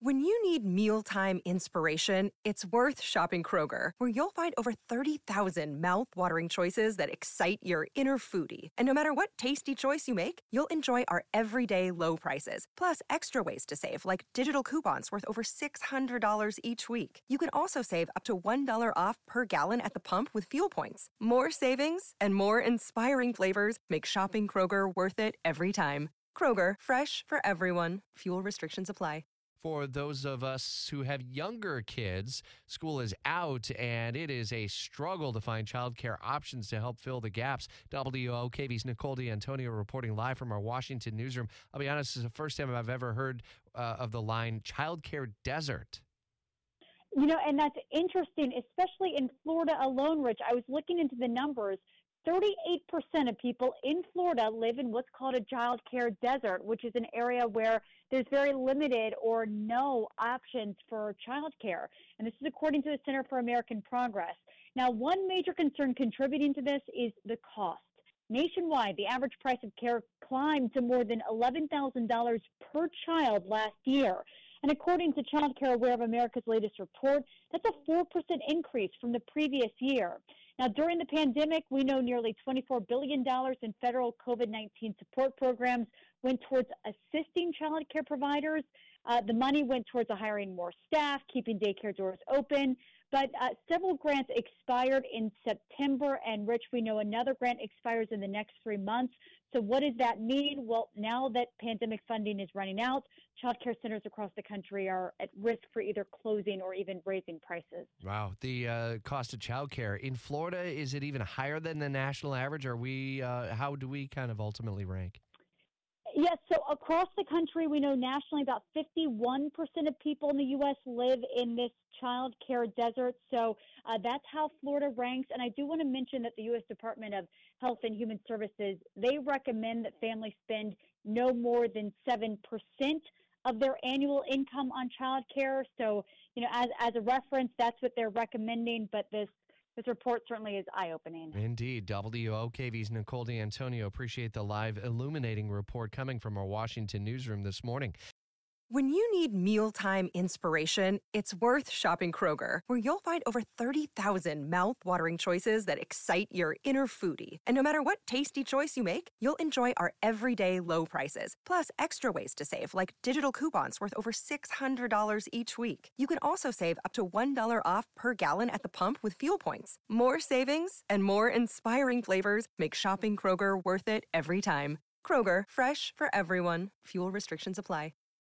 When you need mealtime inspiration, it's worth shopping Kroger, where you'll find over 30,000 mouth-watering choices that excite your inner foodie. And no matter what tasty choice you make, you'll enjoy our everyday low prices, plus extra ways to save, like digital coupons worth over $600 each week. You can also save up to $1 off per gallon at the pump with fuel points. More savings and more inspiring flavors make shopping Kroger worth it every time. Kroger, fresh for everyone. Fuel restrictions apply. For those of us who have younger kids, school is out and it is a struggle to find childcare options to help fill the gaps. WOKV's Nicole D'Antonio reporting live from our Washington newsroom. I'll be honest, this is the first time I've ever heard of the line childcare desert. You know, and that's interesting, especially in Florida alone, Rich. I was looking into the numbers. 38% of people in Florida live in what's called a child care desert, which is an area where there's very limited or no options for child care. And this is according to the Center for American Progress. Now, one major concern contributing to this is the cost. Nationwide, the average price of care climbed to more than $11,000 per child last year. And according to Child Care Aware of America's latest report, that's a 4% increase from the previous year. Now, during the pandemic, we know nearly $24 billion in federal COVID-19 support programs went towards assisting child care providers. The money went towards hiring more staff, keeping daycare doors open. But several grants expired in September, and Rich, we know another grant expires in the next 3 months. So what does that mean? Well, now that pandemic funding is running out, child care centers across the country are at risk for either closing or even raising prices. Wow. The cost of child care in Florida, is it even higher than the national average? Are we? How do we kind of ultimately rank? Yes, so across the country, we know nationally about 51% of people in the U.S. live in this child care desert. So that's how Florida ranks. And I do want to mention that the U.S. Department of Health and Human Services, they recommend that families spend no more than 7% of their annual income on child care. So, you know, as a reference, that's what they're recommending. But this report certainly is eye-opening. Indeed. WOKV's Nicole D'Antonio. Appreciate the live illuminating report coming from our Washington newsroom this morning. When you need mealtime inspiration, it's worth shopping Kroger, where you'll find over 30,000 mouth-watering choices that excite your inner foodie. And no matter what tasty choice you make, you'll enjoy our everyday low prices, plus extra ways to save, like digital coupons worth over $600 each week. You can also save up to $1 off per gallon at the pump with fuel points. More savings and more inspiring flavors make shopping Kroger worth it every time. Kroger, fresh for everyone. Fuel restrictions apply.